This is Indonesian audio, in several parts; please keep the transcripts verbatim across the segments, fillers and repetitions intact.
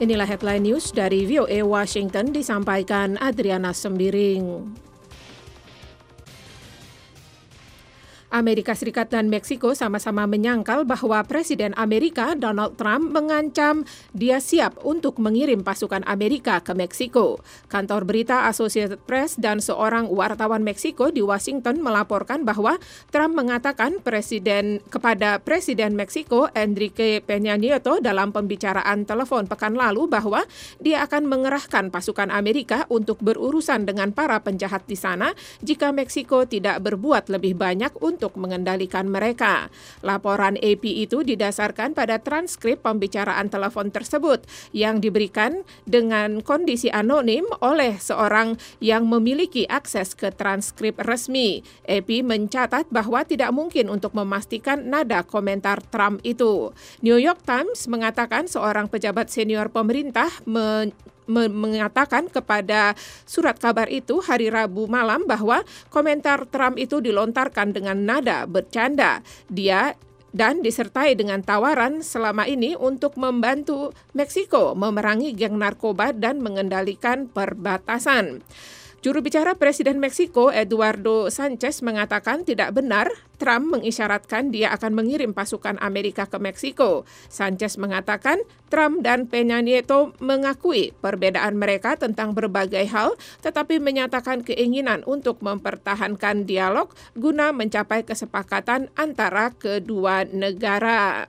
Inilah headline news dari V O A Washington disampaikan Adriana Sembiring. Amerika Serikat dan Meksiko sama-sama menyangkal bahwa Presiden Amerika Donald Trump mengancam dia siap untuk mengirim pasukan Amerika ke Meksiko. Kantor berita Associated Press dan seorang wartawan Meksiko di Washington melaporkan bahwa Trump mengatakan presiden kepada Presiden Meksiko Enrique Peña Nieto dalam pembicaraan telepon pekan lalu bahwa dia akan mengerahkan pasukan Amerika untuk berurusan dengan para penjahat di sana jika Meksiko tidak berbuat lebih banyak untuk untuk mengendalikan mereka. Laporan A P itu didasarkan pada transkrip pembicaraan telepon tersebut yang diberikan dengan kondisi anonim oleh seorang yang memiliki akses ke transkrip resmi. A P mencatat bahwa tidak mungkin untuk memastikan nada komentar Trump itu. New York Times mengatakan seorang pejabat senior pemerintah men mengatakan kepada surat kabar itu hari Rabu malam bahwa komentar Trump itu dilontarkan dengan nada bercanda. Dia dan disertai dengan tawaran selama ini untuk membantu Meksiko memerangi geng narkoba dan mengendalikan perbatasan. Juru bicara Presiden Meksiko, Eduardo Sanchez, mengatakan tidak benar Trump mengisyaratkan dia akan mengirim pasukan Amerika ke Meksiko. Sanchez mengatakan Trump dan Peña Nieto mengakui perbedaan mereka tentang berbagai hal, tetapi menyatakan keinginan untuk mempertahankan dialog guna mencapai kesepakatan antara kedua negara.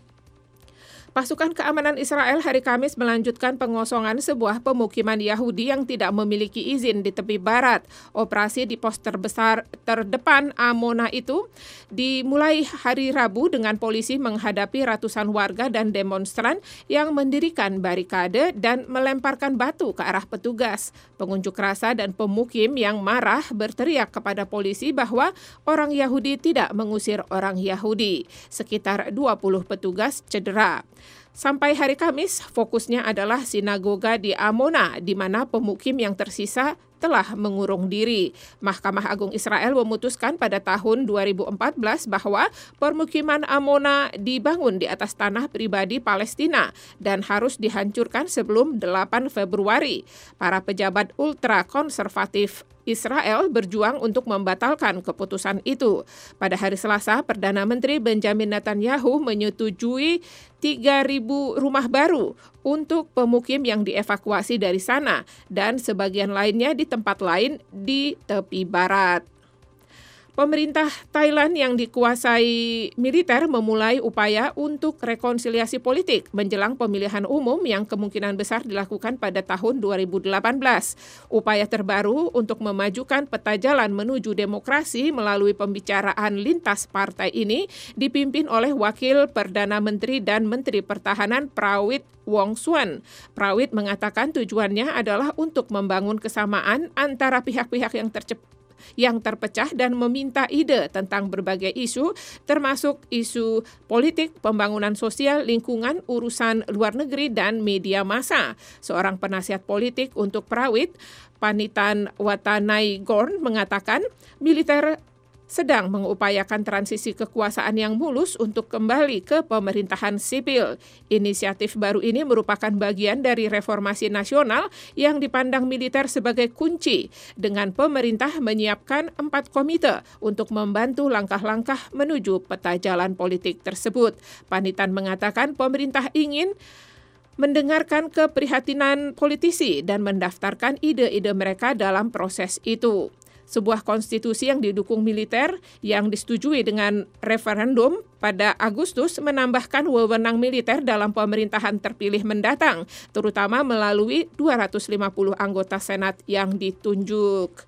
Pasukan keamanan Israel hari Kamis melanjutkan pengosongan sebuah pemukiman Yahudi yang tidak memiliki izin di tepi barat. Operasi di pos terbesar terdepan Amona itu dimulai hari Rabu dengan polisi menghadapi ratusan warga dan demonstran yang mendirikan barikade dan melemparkan batu ke arah petugas. Pengunjuk rasa dan pemukim yang marah berteriak kepada polisi bahwa orang Yahudi tidak mengusir orang Yahudi. Sekitar dua puluh petugas cedera. Sampai hari Kamis, fokusnya adalah sinagoga di Amona, di mana pemukim yang tersisa telah mengurung diri. Mahkamah Agung Israel memutuskan pada tahun dua ribu empat belas bahwa permukiman Amona dibangun di atas tanah pribadi Palestina dan harus dihancurkan sebelum delapan Februari. Para pejabat ultra konservatif Israel berjuang untuk membatalkan keputusan itu. Pada hari Selasa, Perdana Menteri Benjamin Netanyahu menyetujui tiga ribu rumah baru untuk pemukim yang dievakuasi dari sana dan sebagian lainnya di tempat lain di tepi barat. Pemerintah Thailand yang dikuasai militer memulai upaya untuk rekonsiliasi politik menjelang pemilihan umum yang kemungkinan besar dilakukan pada tahun dua ribu delapan belas. Upaya terbaru untuk memajukan peta jalan menuju demokrasi melalui pembicaraan lintas partai ini dipimpin oleh Wakil Perdana Menteri dan Menteri Pertahanan Prawit Wongsuan. Prawit mengatakan tujuannya adalah untuk membangun kesamaan antara pihak-pihak yang tercep yang terpecah dan meminta ide tentang berbagai isu, termasuk isu politik, pembangunan sosial, lingkungan, urusan luar negeri, dan media massa. Seorang penasihat politik untuk Prawit, Panitan Watanaigorn, mengatakan militer sedang mengupayakan transisi kekuasaan yang mulus untuk kembali ke pemerintahan sipil. Inisiatif baru ini merupakan bagian dari reformasi nasional yang dipandang militer sebagai kunci, dengan pemerintah menyiapkan empat komite untuk membantu langkah-langkah menuju peta jalan politik tersebut. Panitan mengatakan pemerintah ingin mendengarkan keprihatinan politisi dan mendaftarkan ide-ide mereka dalam proses itu. Sebuah konstitusi yang didukung militer yang disetujui dengan referendum pada Agustus menambahkan wewenang militer dalam pemerintahan terpilih mendatang, terutama melalui dua ratus lima puluh anggota Senat yang ditunjuk.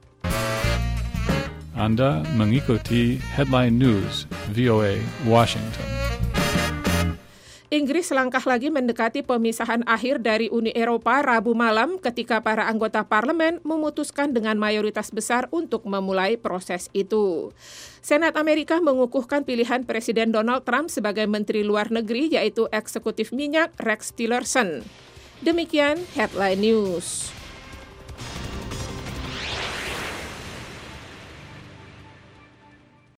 Anda mengikuti Headline News V O A Washington. Inggris selangkah lagi mendekati pemisahan akhir dari Uni Eropa Rabu malam ketika para anggota parlemen memutuskan dengan mayoritas besar untuk memulai proses itu. Senat Amerika mengukuhkan pilihan Presiden Donald Trump sebagai Menteri Luar Negeri, yaitu eksekutif minyak Rex Tillerson. Demikian Headline News.